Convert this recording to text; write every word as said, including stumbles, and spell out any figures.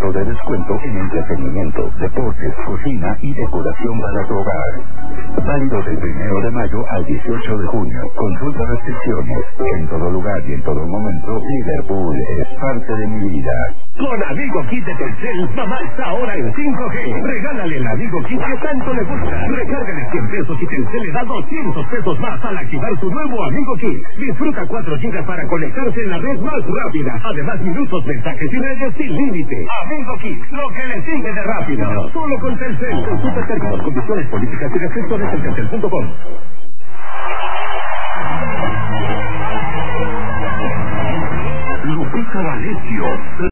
ciento de descuento en entretenimiento, deportes, cocina y decoración para tu hogar. Válido del primero de mayo al dieciocho de junio. Consulta restricciones. En todo lugar y en todo momento, Liverpool es parte de mi vida. Con Amigo Kit de Telcel, mamá está ahora en cinco G. Regálale el Amigo Kit que tanto le gusta. Recárgale cien pesos y Telcel le da doscientos pesos más al activar su nuevo Amigo Kit. Disfruta cuatro gigas para conectarse en la red más rápida. Además, minutos, mensajes y redes sin límite. Amigo Kit, lo que le sigue de rápido. Solo con Telcel. Consulta términos, condiciones, políticas y restricciones en telcel punto com. Lupita D'Alessio